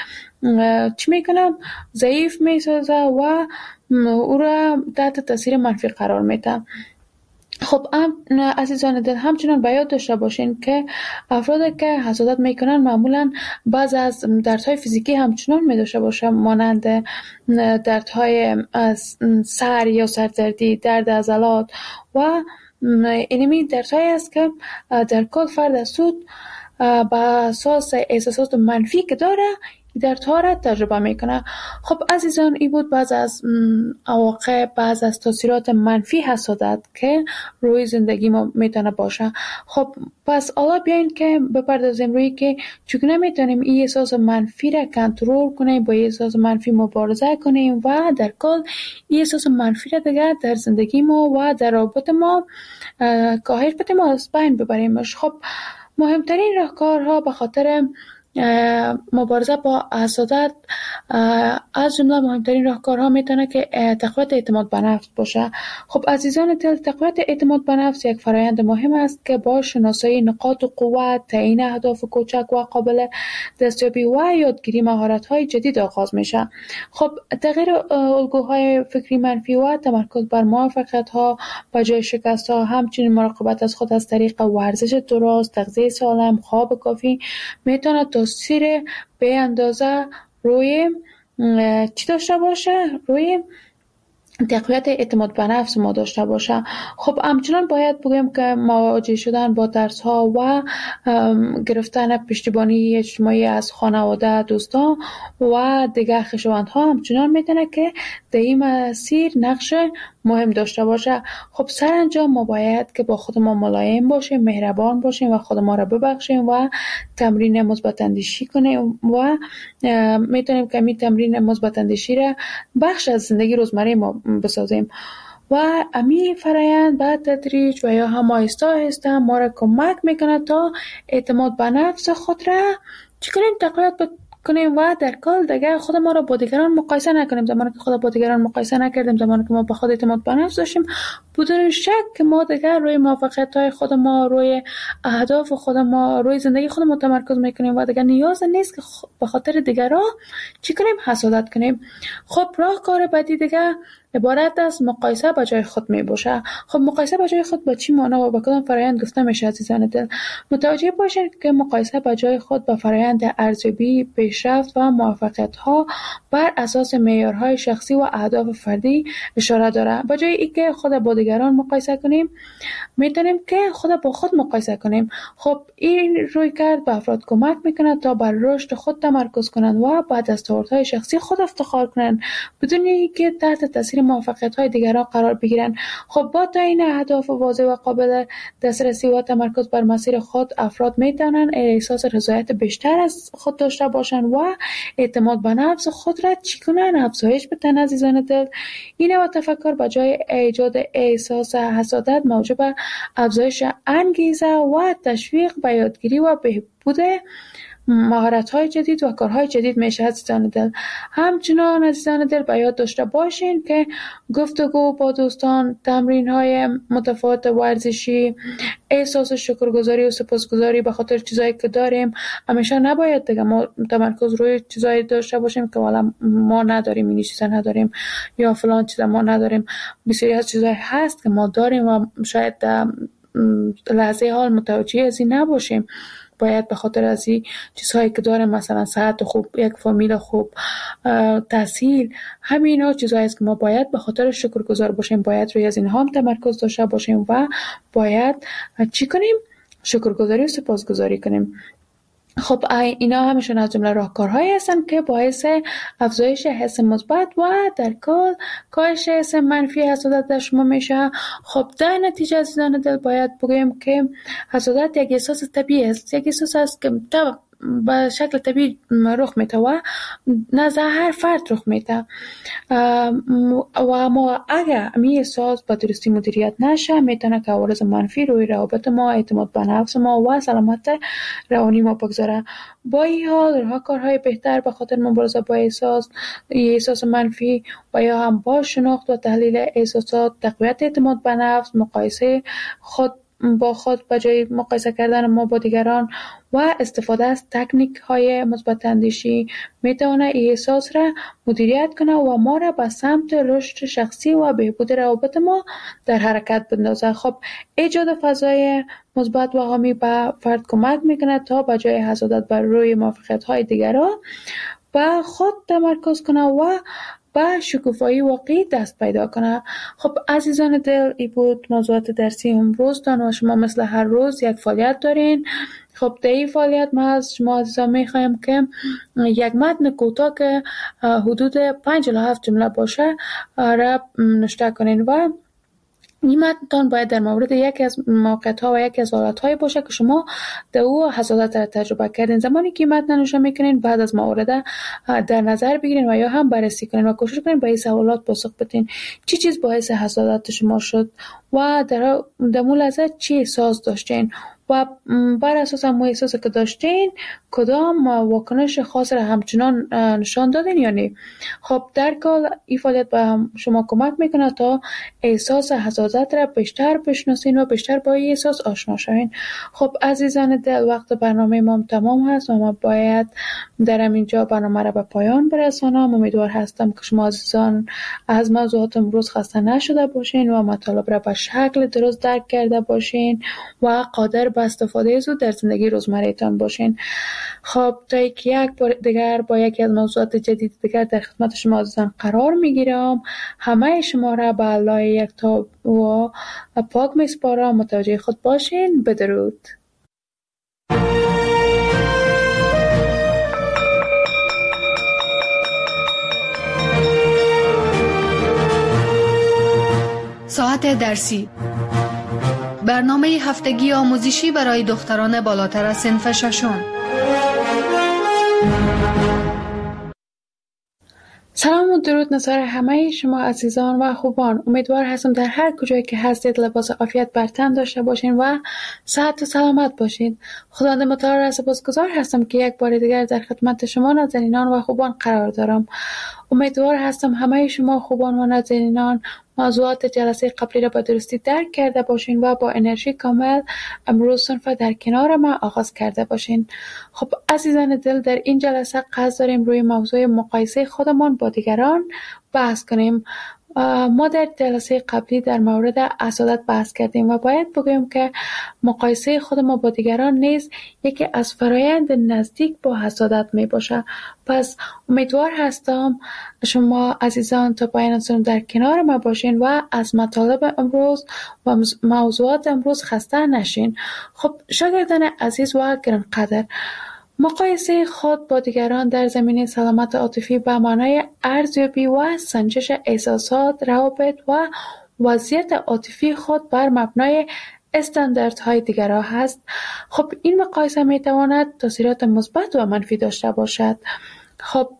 چی میکنه؟ ضعیف میسازه و او را تحت تاثیر منفی قرار میده. خب عزیزان دل همچنان باید داشته باشین که افرادی که حسادت میکنن معمولا بعض از دردهای فیزیکی همچنان میداشته باشه، مانند دردهای سر یا سردردی، درد عضلات و اینمی دردهایی است که در کل فرد حسود به اساس احساسات منفی که داره دردها را تجربه میکنه. خب عزیزان این بود بعض از عواقب، بعض از تاثیرات منفی حسادت که روی زندگی ما میتونه باشه. خب پس حالا بیاین که بپردازیم روی که چگونه میتونیم این احساس منفی را کنترل کنیم، با این احساس منفی مبارزه کنیم و در کل این احساس منفی را دیگه در زندگی ما و در رابط ما کاهش بدیم و از بین ببریمش. خب مهمترین راهکارها به خاطر مبارزه با حسادت از جمله مهمترین راهکارها میتونه که تقویت اعتماد به نفس باشه. خب عزیزان دل، تقویت اعتماد به نفس یک فرآیند مهم است که با شناسایی نقاط قوت، تعیین اهداف کوچک و قابل دستیابی و یادگیری مهارت‌های جدید آغاز میشه. خب تغییر الگوهای فکری منفی و تمرکز بر موفقیت‌ها به جای شکست‌ها، همچنین مراقبت از خود از طریق ورزش درست، تغذیه سالم، خواب کافی میتونه تاثیر به اندازه روی چی داشته باشه؟ روی تقویت اعتماد به نفس ما داشته باشه. خب همچنان باید بگیم که مواجه شدن با ترس ها و گرفتن پشتیبانی اجتماعی از خانواده، دوستان و دیگر خویشاوندها همچنان میتونه که در این مسیر نقش مهم داشته باشه. خب سرانجام ما باید که با خود ما ملایم باشیم، مهربان باشیم و خود ما را ببخشیم و تمرین مثبت اندیشی کنیم و میتونیم که این تمرین مثبت اندیشی را بخش از زندگی روزمره ما بسازیم و امی فرایند به تدریج و یا هم آهسته آهسته ما را کمک میکنه تا اعتماد به نفس خود را چی کنیم؟ تقویت کنیم و در کل دیگه خود ما را با دیگران مقایسه نکنیم. زمانی که خود با دیگران مقایسه نکردیم، زمانی که ما با خود اعتماد به نفس داشتیم، بدون شک که ما دیگه روی موفقیت‌های خود ما، روی اهداف خود ما، روی زندگی خود ما تمرکز میکنیم و دیگه نیاز نیست که به خاطر دیگران چی کنیم؟ حسادت کنیم. خب راهکار بعدی دیگه عبارت از مقایسه با جای خود می باشه. خب مقایسه با جای خود با چی معنا و با کدام فرآیند گفته میشه عزیزان دل؟ متوجه باشید که مقایسه با جای خود با فرآیند ارزیابی، پیشرفت و موفقیت ها بر اساس معیارهای شخصی و اهداف فردی اشاره داره. با جای اینکه خود با دیگران مقایسه کنیم، میتونیم که خود با خود مقایسه کنیم. خب این رویکرد به افراد کمک میکنه تا بر رشد خود تمرکز کنند و با دستاوردهای شخصی خود افتخار کنند بدون اینکه تحت تاثیر موفقیت‌های دیگران قرار بگیرند. خب با تعیین اهداف واضح و قابل دسترسی و تمرکز بر مسیر خود، افراد میتونن احساس رضایت بیشتر از خود داشته باشند و اعتماد به نفس خود را چی کنن؟ افزایش بدن عزیزان دل. این و تفکر به جای ایجاد احساس حسادت موجب افزایش انگیزه و تشویق به یادگیری و بهبود مهارت‌های جدید و کارهای جدید میشه عزیزان دل. همچنان عزیزان دل به یاد داشته باشین که گفتگو با دوستان، تمرین‌های متفاوت ورزشی، احساس شکرگزاری و سپاسگزاری به خاطر چیزایی که داریم، همیشه نباید دیگه ما تمرکز روی چیزایی داشته باشیم که والا ما نداریم، این چیزا نداریم یا فلان چیزا ما نداریم. بسیاری از چیزایی هست که ما داریم و شاید لحظه حال متوجه از این نباشیم. باید به خاطر از این چیزهایی که داریم، مثلا صحت خوب، یک فامیل خوب، تحصیل، همین ها چیزهایی است که ما باید به خاطر شکرگزار باشیم، باید روی از اینها هم تمرکز داشته باشیم و باید چی کنیم؟ شکرگزاری و سپاسگزاری کنیم. خب اینا همشون از جمله راهکارهایی هستن که باعث افزایش حس مثبت و در کل کاهش حس منفی حسادت در شما میشه. خب در نتیجه عزیزان دل باید بگویم که حسادت یک احساس طبیعی است، یک احساس است که به شکل طبیعی رخ میده و نزد هر فرد رخ میده و ما اگر این احساس با درستی مدیریت نشه میتونه که عوارض منفی روی روابط ما، اعتماد به نفس ما و سلامت روانی ما بگذاره. با این حال راهکارهای بهتر به خاطر مبارزه با احساس احساس منفی و یا هم با شناخت و تحلیل احساسات، تقویت اعتماد به نفس، مقایسه خود با خود به جای مقایسه کردن ما با دیگران و استفاده از تکنیک های مثبت اندیشی میتونه این احساس را مدیریت کنه و ما را به سمت رشد شخصی و بهبود روابط ما در حرکت بندازه. خب ایجاد فضای مثبت و حامی به فرد کمک میکنه تا به جای حسادت بر روی موفقیت های دیگران به خود تمرکز کنه و با شکوفایی واقعی دست پیدا کنه. خب عزیزان دل، این بود موضوعات درسی امروزتان و شما مثل هر روز یک فعالیت دارین. خب در این فعالیت ما از شما عزیزان میخوایم که یک متن کوتاه که حدود پنج الی هفت جمله باشه را نوشته کنین و این متن باید در مورد یکی از موقعیت‌ها و یکی از حالت‌های باشه که شما در او حسادت را تجربه کردین. زمانی که این متن نوشته میکنین بعد از مورد در نظر بگیرین و یا هم بررسی کنین و کوشش کنین به این سوالات پاسخ بدین. چی چیز باعث حسادت شما شد و در در اون لحظه چی احساس داشتین و بر اساس همون احساسی که داشتین کدام واکنش خاص را همچنان نشان دادین یا نه. خب در کل این فعالیت به شما کمک میکنه تا احساس حسادت را بیشتر بشناسین و بیشتر با این احساس آشنا شوین. خب عزیزان دل، وقت برنامه ما تمام هست و ما باید در اینجا برنامه را به پایان برسانم. امیدوار هستم که شما عزیزان از موضوعات امروز خسته نشده باشین و مطالب را به شکل درست درک کرده باشین و قادر به استفاده زود در زندگی روزمره‌تان باشین. خب تا یک بار دیگر با یکی از موضوعات جدید دیگر در خدمت شما عزیزان قرار میگیرم. همه شما را به الله یکتا و پاک میسپارم. متوجه خود باشین. بدرود. ساعت درسی، برنامه هفتگی آموزشی برای دختران بالاتر از صنف ششم. سلام و درود نثار همه شما عزیزان و خوبان. امیدوار هستم در هر کجایی که هستید لباس عافیت بر تن داشته باشین و صحت و سلامت باشین. خداوند متعال را سپاسگزار هستم که یک بار دیگر در خدمت شما نازنینان و خوبان قرار دارم. امیدوار هستم همه شما خوبان و نازنینان موضوعات جلسه قبلی را به درستی درک کرده باشین و با انرژی کامل امروز صنف در کنار ما آغاز کرده باشین. خب عزیزان دل، در این جلسه قصد داریم روی موضوع مقایسه خودمان با دیگران بحث کنیم. ما در جلسه قبلی در مورد حسادت بحث کردیم و باید بگویم که مقایسه خود ما با دیگران نیز یکی از فرایند نزدیک با حسادت می باشه. پس امیدوار هستم شما عزیزان تا پایان سنم در کنار ما باشین و از مطالب امروز و موضوعات امروز خسته نشین. خب شاگردان عزیز و گرانقدر، مقایسه خود با دیگران در زمینه سلامت عاطفی به معنای ارزیابی و سنجش احساسات، روابط و وضعیت عاطفی خود بر مبنای استانداردهای دیگران هست. خب این مقایسه می تواند تاثیرات مثبت و منفی داشته باشد. خب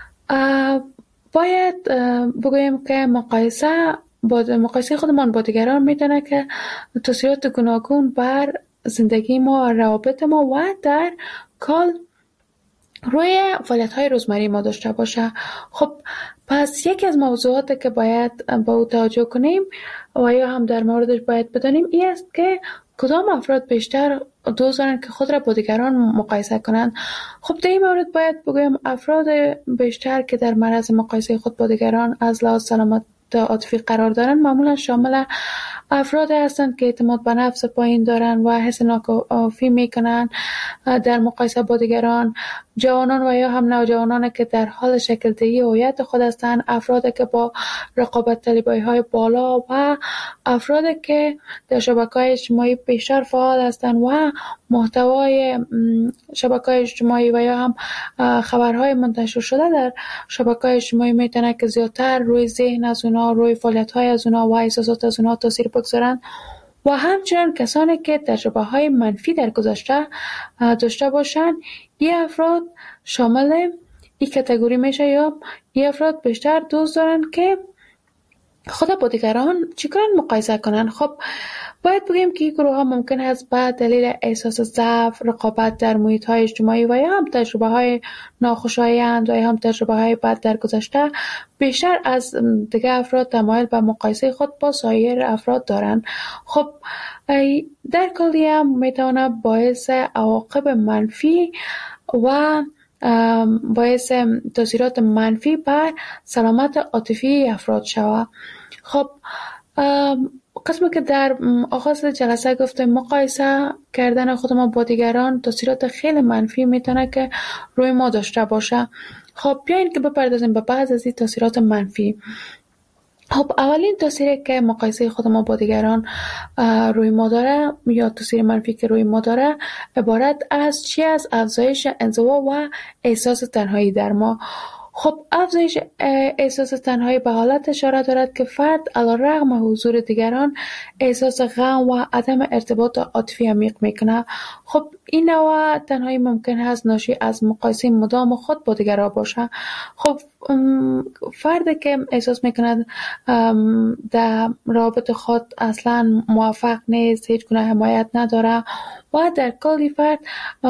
باید بگویم که مقایسه با مقایسه خودمان با دیگران میتونه که تاثیرات گوناگون بر زندگی ما، روابط ما و در کل روی فعالیت‌های روزمره ما داشته باشه. خب پس یکی از موضوعاتی که باید با او توجه کنیم و یا هم در موردش باید بدانیم این است که کدام افراد بیشتر دوست دارند که خود را با دیگران مقایسه کنند. خب در این مورد باید بگویم افراد بیشتر که در معرض مقایسه خود با دیگران از لحاظ سلامت عاطفی قرار دارند معمولا شامل افراد هستند که اعتماد به نفس پایین دارند و حس ناکافی میکنند در مقایسه با دیگران. جوانان و یا هم نوجوانان که در حال شکل دهی هویت خود هستند، افرادی که با رقابت طلبی های بالا و افرادی که در شبکه‌های اجتماعی بیشتر فعال هستند و محتوای شبکه‌های اجتماعی و یا هم خبرهای منتشر شده در شبکه‌های اجتماعی میتونه که زیادتر روی ذهن از اونا، روی فعالیت‌های از اونا و احساسات از اونا تاثیر بگذارن و همچنین کسانی که تجربه‌های منفی در گذشته داشته باشند. این افراد شامل این کاتگوری میشه یا این افراد بیشتر دوست دارن که خود با دیگران چیکار مقایسه کنن. خب باید بگیم که این گروه ها ممکن است به دلیل احساس ضعف، رقابت در محیط های اجتماعی و یا هم تجربه های ناخوشایند و یا هم تجربه های بد در گذشته بیشتر از دیگر افراد تمایل به مقایسه خود با سایر افراد دارند. خب در کلی هم میتونه باعث عواقب منفی و باعث تاثیرات منفی بر سلامت عاطفی افراد شود. خب قسمی که در آغاز جلسه گفتم مقایسه کردن خود ما با دیگران تاثیرات خیلی منفی میتونه که روی ما داشته باشه. خب بیاین که بپردازیم به بعض از این تاثیرات منفی. خب اولین تاثیری که مقایسه خود ما با دیگران روی ما داره یا تاثیر منفی که روی ما داره عبارت از چی از افزایش انزوا و احساس تنهایی در ما. خب افزایش احساس تنهایی به حالت اشاره دارد که فرد علیرغم حضور دیگران احساس غم و عدم ارتباط عاطفی عمیق میکنه. خب این نوع تنهایی ممکن است ناشی از مقایسه مدام خود با دیگران باشه. خب فردی که احساس میکند در رابطه خود اصلا موفق نیست، هیچ گونه حمایت نداره و در کلی فرد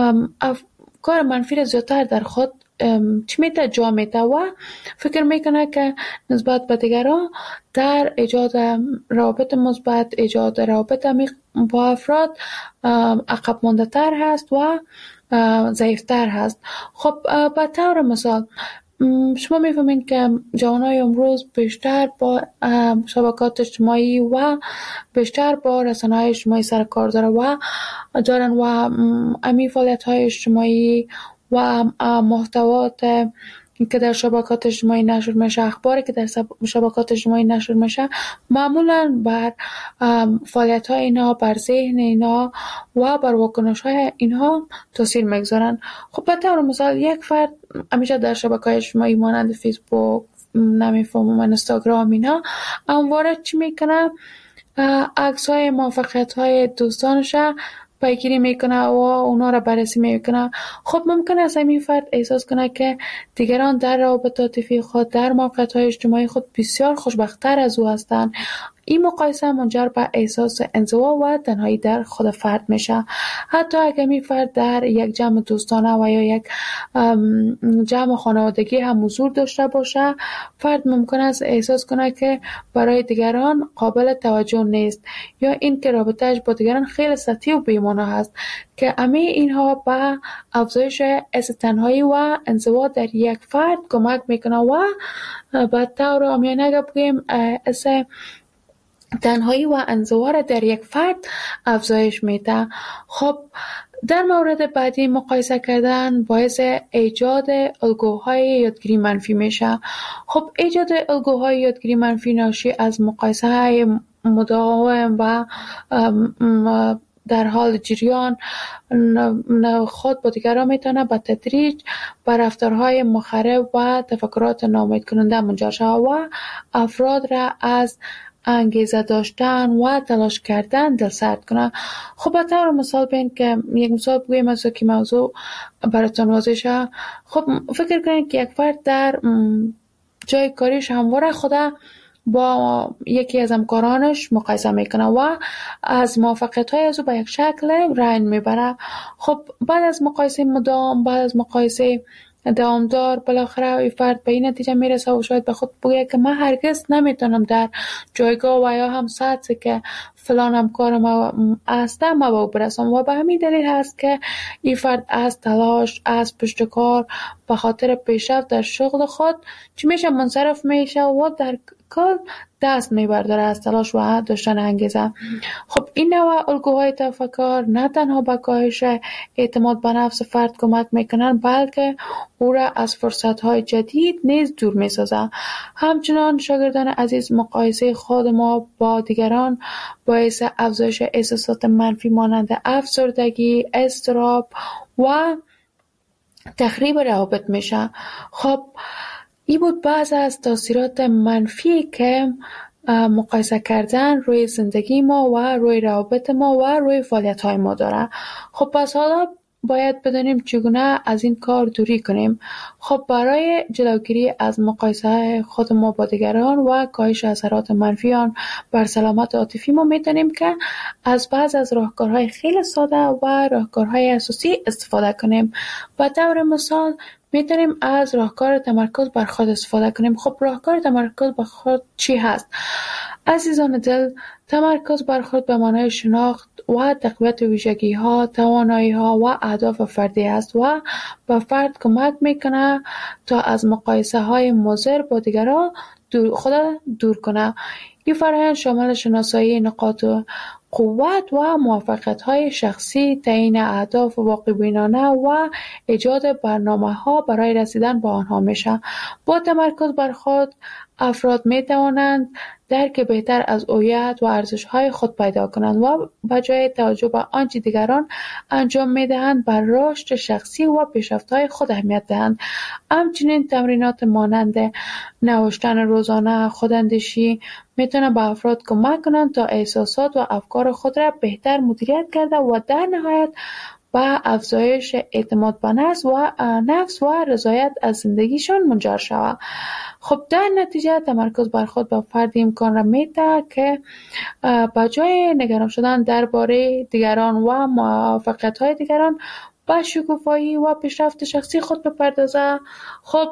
افکار منفی را زیادتر در خود چی میته جا میته و فکر میکنه که نسبت به دیگران در ایجاد روابط مثبت، ایجاد روابط عمیق با افراد عقب مانده تر هست و ضعیفتر هست. خب به طور مثال شما میفهمین که جوانای امروز بیشتر با شبکات اجتماعی و بیشتر با رسانه‌های اجتماعی سر کار داره و دارن و امی فعالیت‌های اجتماعی و محتوات که در شبکات اجتماعی نشر میشه، اخباری که در شبکات اجتماعی نشر میشه معمولا بر فعالیت‌های اینا، بر ذهن اینا و بر واکنش‌های اینها تاثیر میگذارن. خب به طور مثال یک فرد همیشه در شبکه‌های اجتماعی مانند فیسبوک، نمیفهمم اینستاگرام اینا همواره چی میکنه؟ عکس‌های موفقیت‌های دوستانش پیگیری میکنه و اونا را بررسی میکنه. خب ممکن است این فرد احساس کنه که دیگران در روابط عاطفی خود، در موقعیت‌های اجتماعی خود بسیار خوشبخت‌تر از او هستند. این مقایسه منجر به احساس انزوا و تنهایی در خود فرد میشه. حتی اگر می فرد در یک جمع دوستانه و یا یک جمع خانوادگی هم حضور داشته باشه، فرد ممکن است احساس کنه که برای دیگران قابل توجه نیست یا این که رابطه‌اش با دیگران خیلی سطحی و بی‌معنی است که همه اینها به افزایش احساس تنهایی و انزوا در یک فرد کمک میکنه و به طور عامیانه بگیم احساس تنهایی و انزوا را در یک فرد افزایش میده. خب در مورد بعدی مقایسه کردن باعث ایجاد الگوهای یادگیری منفی میشه. خب ایجاد الگوهای یادگیری منفی ناشی از مقایسه های مداوم و در حال جریان خود با دیگران میتونه به تدریج به رفتارهای مخرب و تفکرات ناامید کننده منجر شود و افراد را از انگیزه داشتن و تلاش کردن دلسرد کنه. خب به طور مثال بین که یک مثال بگویم از که موضوع براتون واضح شه. خب فکر کنید که یک فرد در جای کاریش همواره خدا با یکی از همکارانش مقایسه میکنه و از موفقیت‌های از او به یک شکل رنج میبره. خب بعد از مقایسه مدام، بعد از مقایسه دوامدار، بالاخره این فرد به این نتیجه میرسه و شاید به خود بگه که من هرگز نمیتونم در جایگاه و یا هم سطحی که فلان همکار ما هسته ما به او برسم و به همین دلیل هست که این فرد از تلاش، از پشتکار به خاطر پیشرفت در شغل خود چی میشه منصرف میشه و در کل دست میبرداره از تلاش و داشتن انگیزه. خب این نوع الگوهای تفکر نه تنها به کاهش اعتماد به نفس فرد کمک میکنن بلکه او را از فرصتهای جدید نیز دور میسازه. همچنان شاگردان عزیز مقایسه خود ما با دیگران باعث افزایش احساسات منفی مانند افسردگی، اضطراب و تخریب روابط میشه. خب این بود بعض از تاثیرات منفی که مقایسه کردن روی زندگی ما و روی روابط ما و روی فعالیت های ما داره. خب پس حالا باید بدانیم چگونه از این کار دوری کنیم. خب برای جلوگیری از مقایسه خود ما با دیگران و کاهش اثرات منفی آن بر سلامت عاطفی ما میتونیم که از بعض از راهکارهای خیلی ساده و راهکارهای اساسی استفاده کنیم. به طور مثال میتونیم از راهکار تمرکز بر خود استفاده کنیم. خب راهکار تمرکز بر خود چی هست؟ عزیزان دل، تمرکز بر خود به معنای شناخت و تقویت ویژگی ها، توانایی ها و اهداف فردی است و به فرد کمک میکنه تا از مقایسه های مضر با دیگران دور خود دور کنه. این فرآیند شامل شناسایی نقاط قوت و موفقیت‌های شخصی، تعیین اهداف واقع‌بینانه و ایجاد برنامه‌ها برای رسیدن به آنها میشه. با تمرکز بر خود افراد می توانند درک بهتر از هویت و ارزش‌های خود پیدا کنند و به جای توجه به آنچه دیگران انجام می‌دهند بر رشد شخصی و پیشرفت‌های خود اهمیت دهند. همچنین تمرینات مانند نوشتن روزانه، خوداندیشی میتونه به افراد کمک کنند تا احساسات و افکار خود را بهتر مدیریت کرده و در نهایت به افزایش اعتماد به نفس و نفس و رضایت از زندگیشان منجر شود. خب در نتیجه تمرکز بر خود به فرد امکان را میده که به جای نگران شدن درباره دیگران و موفقیت‌های دیگران به شکوفایی و پیشرفت شخصی خود بپردازه. خب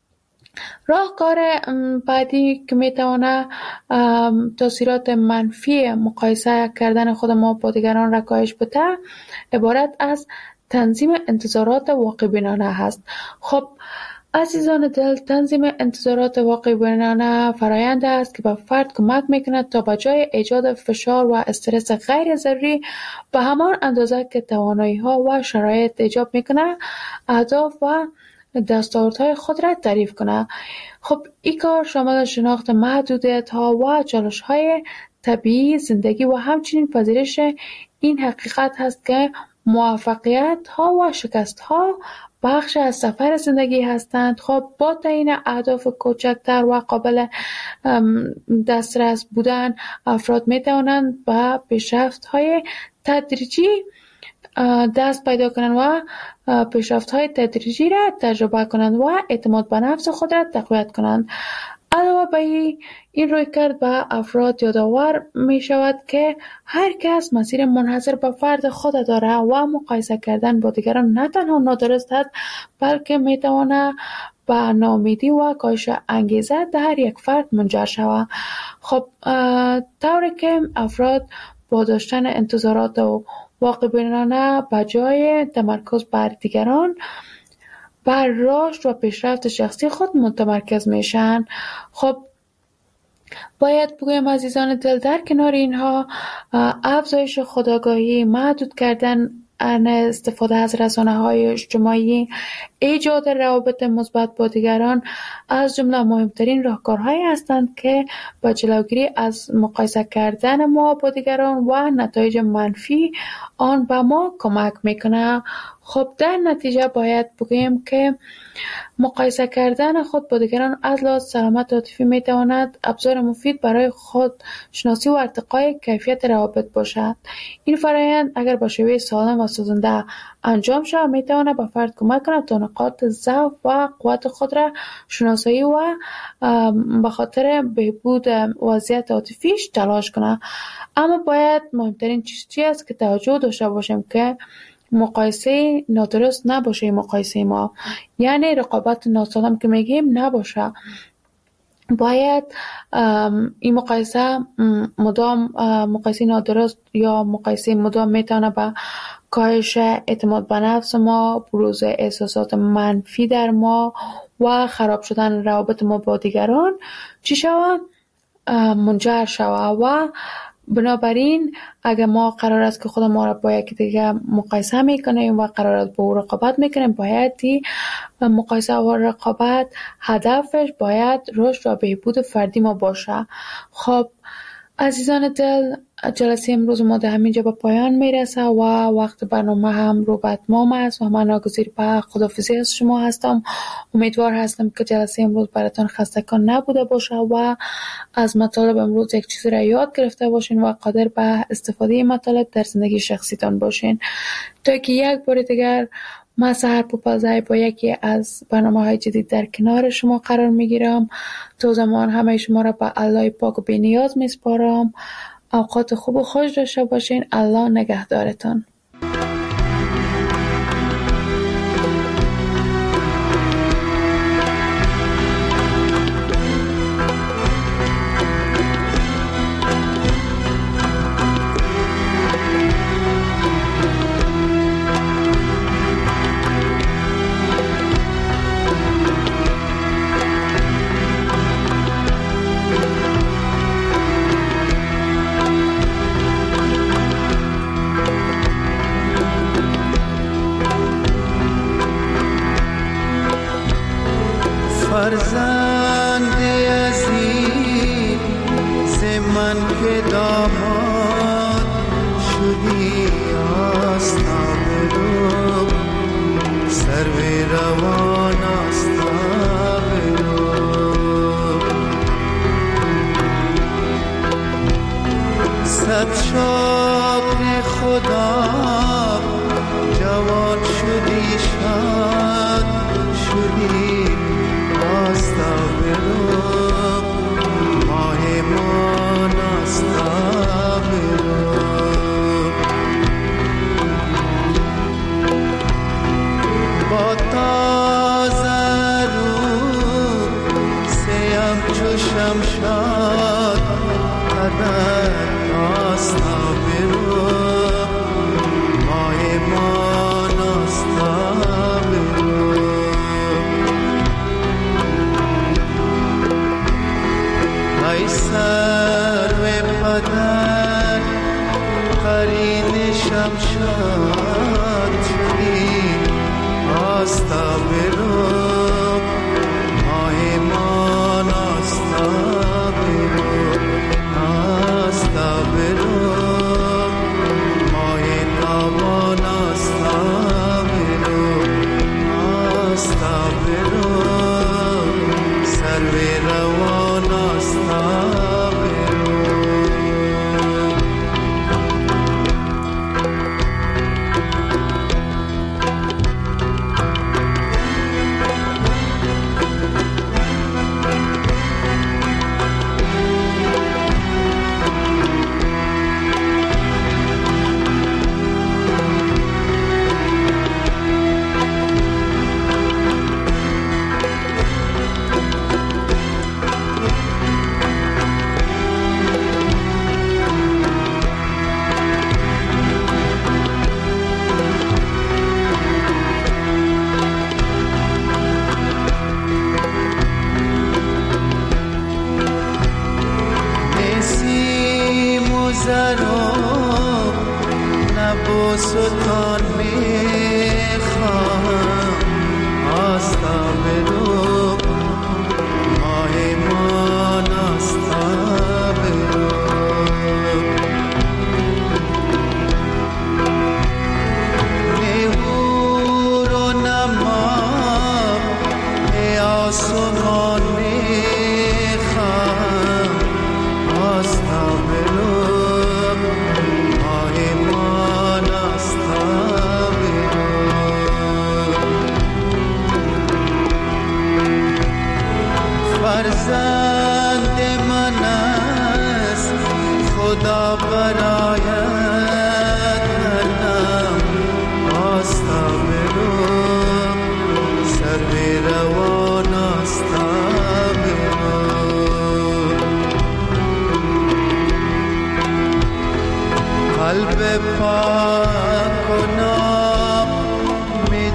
راهکار بعدی که میتونه تاثیرات منفی مقایسه کردن خود ما با دیگران را کاهش بده عبارت از تنظیم انتظارات واقع بینانه هست. خب عزیزان دل، تنظیم انتظارات واقع بینانه فرآیند است که به فرد کمک میکند تا به جای ایجاد فشار و استرس غیر ضروری به همان اندازه که توانایی ها و شرایط ایجاب میکنه اهداف و دستاوردهای خود را تعریف کنه. خب این کار شامل شناخت محدودیت ها و چالش های طبیعی زندگی و همچنین پذیرش این حقیقت هست که موفقیت ها و شکست ها بخش از سفر زندگی هستند. خب با تعیین اهداف کوچکتر و قابل دسترس بودن افراد می توانند به پیشرفت های تدریجی دست پیدا کنند و پیشرفت‌های تدریجی را تجربه کنند و اعتماد به نفس خود را تقویت کنند. علاوه بر این رویکرد به افراد یادآور می شود که هر کس مسیر منحصر به فرد خود دارد و مقایسه کردن با دیگران نه تنها نادرست است بلکه می تواند به ناامیدی و کاهش انگیزه در هر یک فرد منجر شود. خب طوری که افراد با داشتن انتظارات و واقع بینانه به جای تمرکز بر دیگران بر رشد و پیشرفت شخصی خود متمرکز میشن. خب باید بگویم عزیزان دل، در کنار اینها افزایش خودآگاهی، محدود کردن استفاده از رسانه‌های اجتماعی، ایجاد روابط مثبت با دیگران از جمله مهمترین راهکارهایی هستند که به جلوگیری از مقایسه کردن ما با دیگران و نتایج منفی آن به ما کمک میکنه. خب در نتیجه باید بگویم که مقایسه کردن خود با دیگران از لحاظ سلامت عاطفی میتواند ابزار مفید برای خود شناسی و ارتقای کیفیت روابط باشد. این فرآیند اگر با شیوه سالم و سازنده انجام شود میتواند به فرد کمک کند تا نقاط ضعف و قوت خود را شناسایی و به خاطر بهبود وضعیت عاطفیش تلاش کند. اما باید مهمترین چیز چی است که توجه داشته باشیم که مقایسه نادرست نباشه. مقایسه ما یعنی رقابت ناسالم که میگیم نباشه. باید این مقایسه مدام مقایسه نادرست یا مقایسه مدام میتونه به کاهش اعتماد به نفس ما، بروز احساسات منفی در ما و خراب شدن روابط ما با دیگران چی شود؟ منجر شود. و بنابراین اگر ما قرار است که خود ما را با یکی دیگه مقایسه میکنیم و قرار است با او رقابت میکنیم، باید مقایسه و رقابت هدفش باید رشد و بهبود فردی ما باشه. خب عزیزان دل، جلسه امروز ما در همینجا به پایان میرسه و وقت برنامه هم رو به اتمام است و من ناگزیر به خداحافظی از شما هستم. امیدوار هستم که جلسه امروز براتون خستگان نبوده باشه و از مطالب امروز یک چیزی را یاد گرفته باشین و قادر به استفاده مطالب در زندگی شخصیتان باشین. تا که یک بار دیگر من سحر پوپلزای با یکی از برنامه‌های جدید در کنار شما قرار میگیرم. تا زمان همه شما را به الله پاک و بی‌نیاز میسپارم. اوقات خوب و خوش داشته باشین. الله نگهدارتان. فرزند عزیز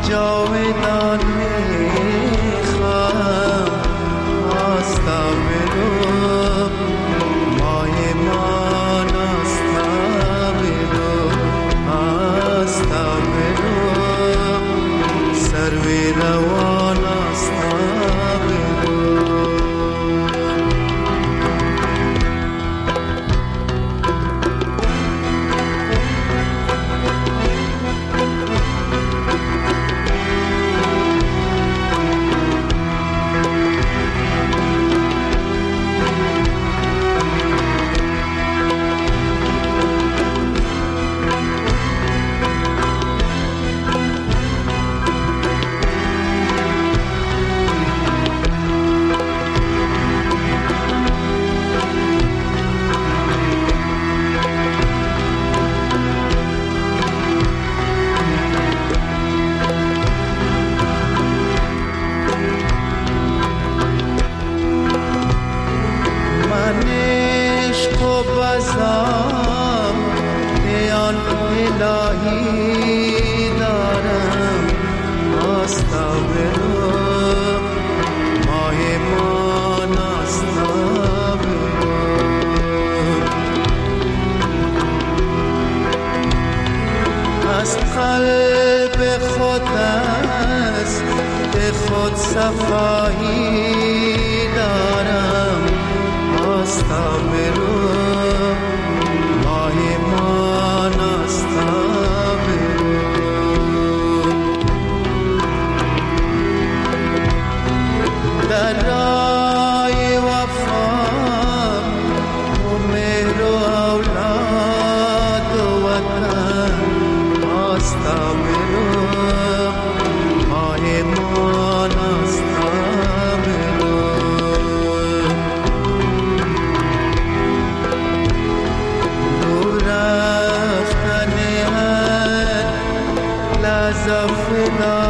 جاودان میخوام آستابلو مای ما ناستابلو آستابلو سروی روان آستابلو الهی دارم آستابلو ماه من آستابلو از قلب خود است به خود صفایی دارم آستابلو ماه من در رای وفا و مهر و اولاد و وطن آستابلو ماه من آستابلو رو رفتن هر لحظه فدا